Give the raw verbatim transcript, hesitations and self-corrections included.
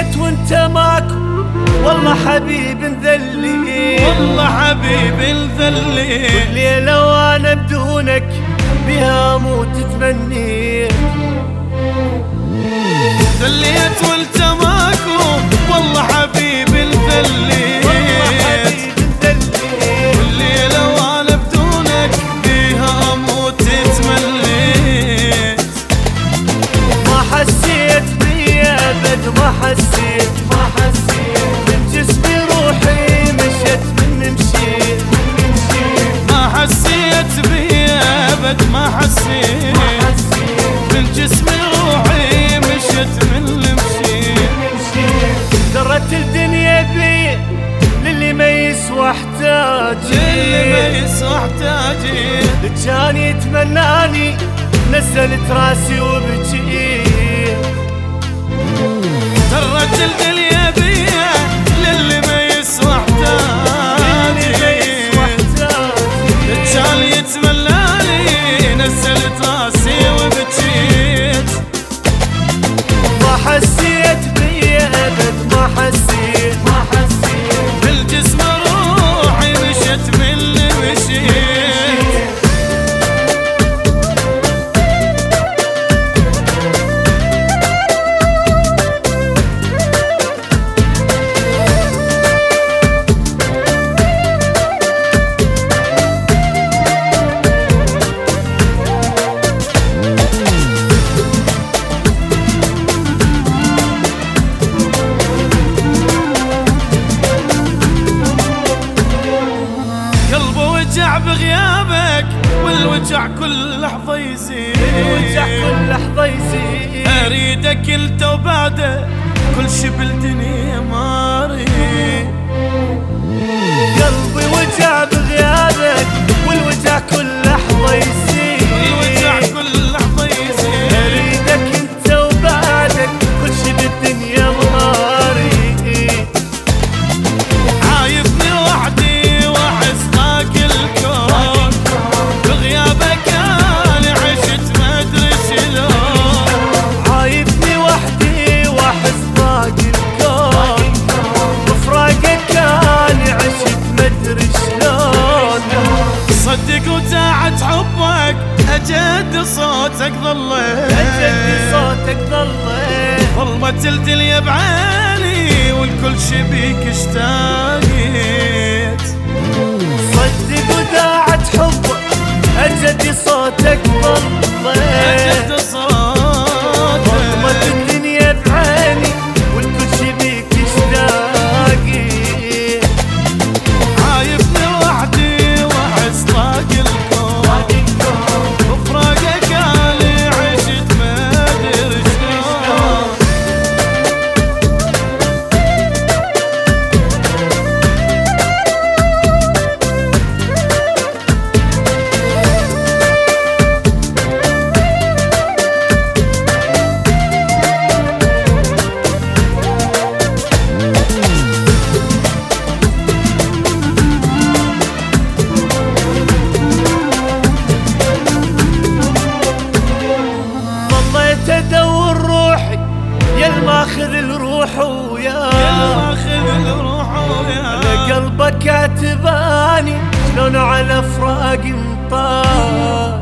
ظليت وانت ماكو والله حبيب انذلي، والله حبيب انذلي، والليلة وانا بدونك بها اموت تمني. ذليت وانت ماكو والله حبيب انذلي، والليلة وانا بدونك بها اموت تمنيت. ما حسيت بي ابد ما حسيت ما حسيت من جسمي روحي مشت من مشيت ما حسيت بي ابد ما حسيت من جسمي روحي مشت من مشيت. درت الدنيا بي للي ما يسوى احتاجي، للي ما يسوى احتاجي، كان يتمناني نزلت راسي وبجيت. درت الدنيا بيا للي ما يسوى احتاجي، كان يتمناني نزلت راسي وبجيت. ما حسيت بي ابد ما حسيت ما حسيت بالجسم روحي مشت من اللي مشيت. الوجع بغيابك والوجع كل لحظة يزيد، الوجع كل لحظة يزيد. أريدك انت وبعده كل شي بالدنيا ما أريد. قلبي وجع بغيابك والوجع كل لحظة يزيد، الوجع كل لحظة يزيد. أريدك انت وبعدك كل شي بالدنيا ما أريد. عايفني وحدي وأحس ضاق الكون، بغيابك أنا عشت ما أدري شلون. عايفني وحدي وأحس ضاق الكون، بفراقك أنا عشت ما أدري شلون. صدق وتاعت حبك أجد صوتك ظليت، أجد صوتك ظليت. ظلمت الدنيا بعيني والكل شي بيك اشتاقيت. صدق وداعت حبك أجد صوتك ظليت، أجد صوتك. ظلمت الدنيا بعيني والكل شي بيك اشتاقيت. عايفني وحدي وأحس ضاق الكون، بفراقك أنا عشت ما أدري شلون. ظليت ادور روحي يا الماخذ الروح ويا ماخذ الروح ويا قلبك عتباني شلون على فراق انطاك.